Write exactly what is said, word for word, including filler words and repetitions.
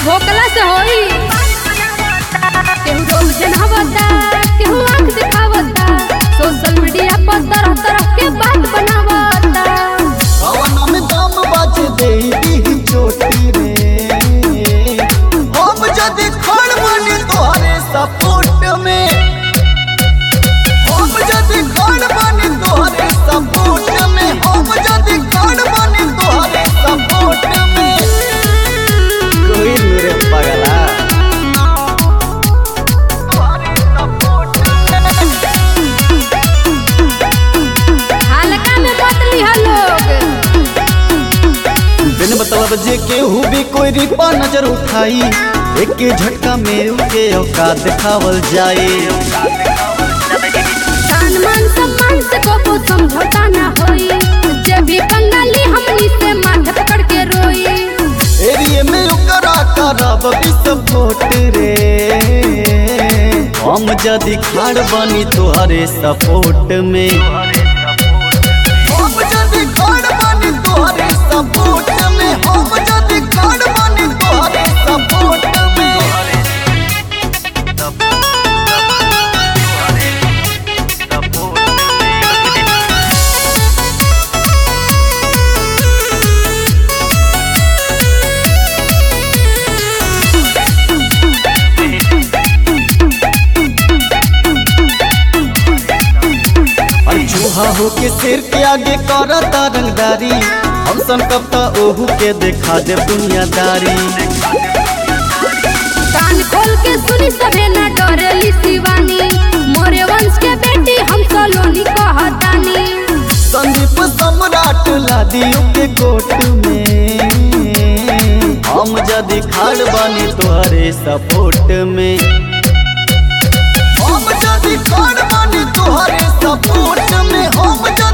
भोकला से होई केहू रोज जनावता केहू आँख दिखावता सोशल मीडिया पर तरह तरह के बात बनावता कवन में दम बाज देवी चोटी रे हम जदी खड़ बनी तोहरे सपोर्ट में हम जदी खड़ बनी तोहरे सपोर्ट में हम जदी खड़ बनी तोहरे सपोर्ट में कोई मेरे पगला हल्का में बतली है लोग बिन मतलब जे केहू भी कोई रिपा नजर उठाई एक के झटका में उनके औकात दिखावल जाए सान मान सम्मान से को समझौता ना होई जे भी बंगाली हमनी से माथे पकड़ के रोई एरिया में ओकरा करब विस्फोट रे हम जदी खाड़ बनी तोहरे सपोर्ट में हम जदी खाड़ बनी तोहरे सपोर्ट में हम जदी खाड़ बनी तोहरे सपोर्ट में चूहा हो के शेर के आगे करता रंगदारी हम सन कपता ओहू के देखा दे दुनियादारी कान खोल के सुनी सभे ना डरेली शिवानी मोरे वंश के बेटी हम सलोनी कहतानी संदीप सम्राट लादियों के कोट में हम जदी खाड़ बनी तोहरे सपोर्ट में हम जदी खाड़ बनी तोहरे सपोर्ट में हम